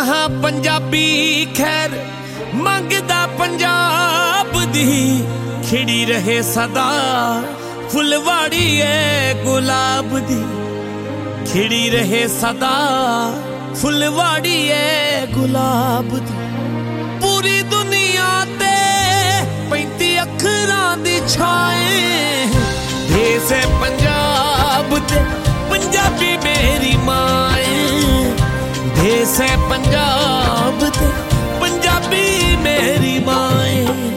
कहाँ पंजाबी खैर मंगदा पंजाब दी खिड़ी रहे सदा फुलवाड़ी है गुलाब दी खिड़ी रहे सदा फुलवाड़ी है गुलाब दी पूरी दुनिया ते 35 अखरां दी छाए देश है पंजाब ते पंजाबी मेरी माए देश है पंजाब ते पंजाबी मेरी माए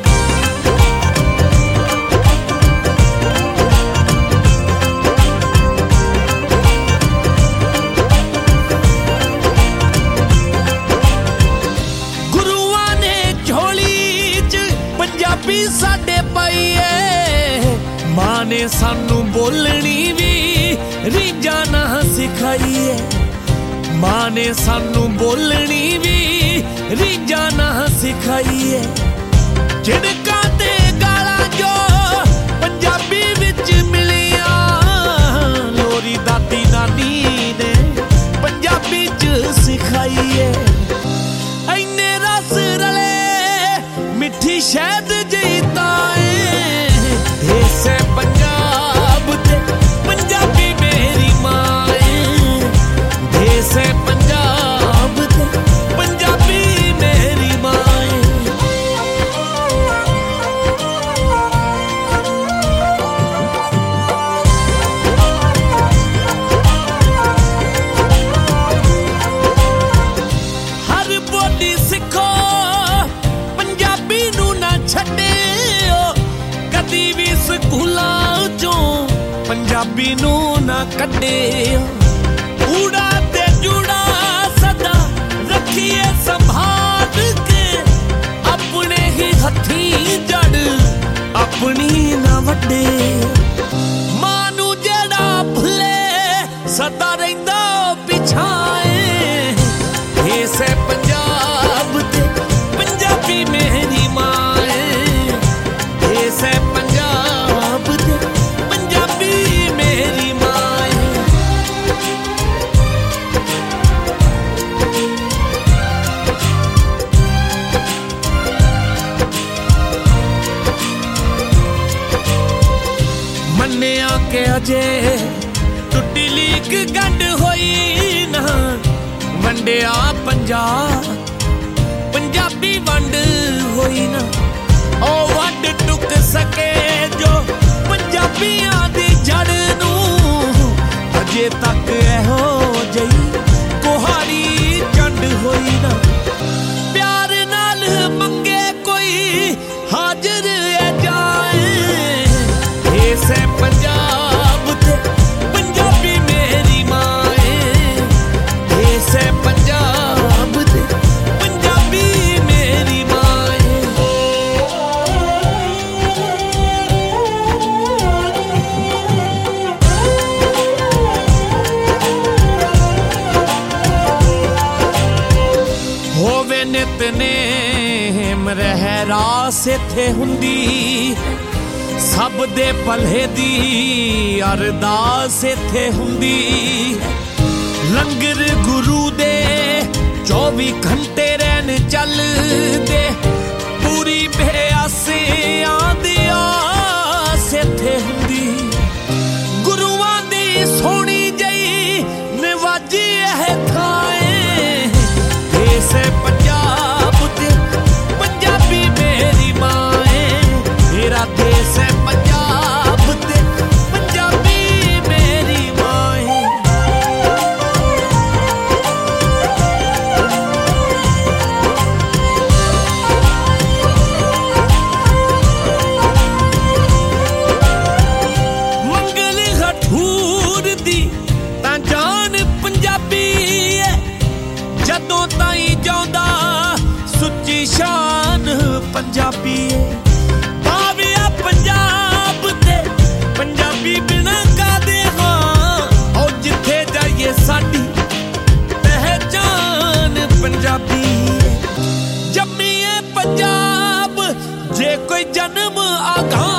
गुरुआ ने झोली च पंजाबी साडे पाई है मां ने सानू बोलनी भी रीझां ना सिखाई है मां ने सानू बोलनी भी रीझां ना सिखाई है झिड़कां ते गालां जो पंजाबी विच मिलियां लोरी दादी नानी ने पंजाबी च सिखाई है इन्ने रस रले मिठी शहद जई ताए देश है पंजाब ते पंजाबी मेरी माए देश है पंजाब ते पंजाबी मेरी माए हर बोली सिखो पंजाबी नू ना छड्डिओ कदी भी स्कूलां चों पंजाबी नू ना कड्डिओ ऊड़ा ते जूड़ा सदा रखिए संभाल के अपने ही हथी जड़ अपनी ना वड्डे मां नू जेड़ा भुले सदा रहिंदा पिछाए देश है पंजाब ते पंजाबी मेरी माए देश है पंजाब ते पंजाबी मेरी माए मन्निया के अजे टुटी लीक गंढ होई ना वंडिया पंजाब पंजाबी वंड होई ना ओ वंड टुक सके जो पंजाबियां दी जड़ नू अजे तक एहो जई कोहाड़ी चंड होई ना प्यार नाल मंगे कोई हाजिर है जाए देश है पंजाब ते पंजाबी मेरी माए देश है पंजाब ते पंजाबी मेरी माए होवे नितनेम रहरास इत्थे हुंदी सब दे भले दी अरदास इत्थे हुंदी लंगर गुरु दे 24 घंटे रहन चलदे पूरी बेआसियां दी आस इत्थे हुंदी गुरुआं दी सोहणी जई निवाजी है थाए देश है पंजाब ते पंजाबी मेरी माए मेरा देश है पंजाब ते पंजाबी मेरी माए मंगल हठूर दी तां जान पंजाबी है जदों ताईं जांदा सुच्ची शान पंजाबी है भाविया पंजाब ते पंजाबी बिना कादे हां और जिथे जाइए साडी पहचान पंजाबी है जम्मी है पंजाब जे कोई जन्म आगा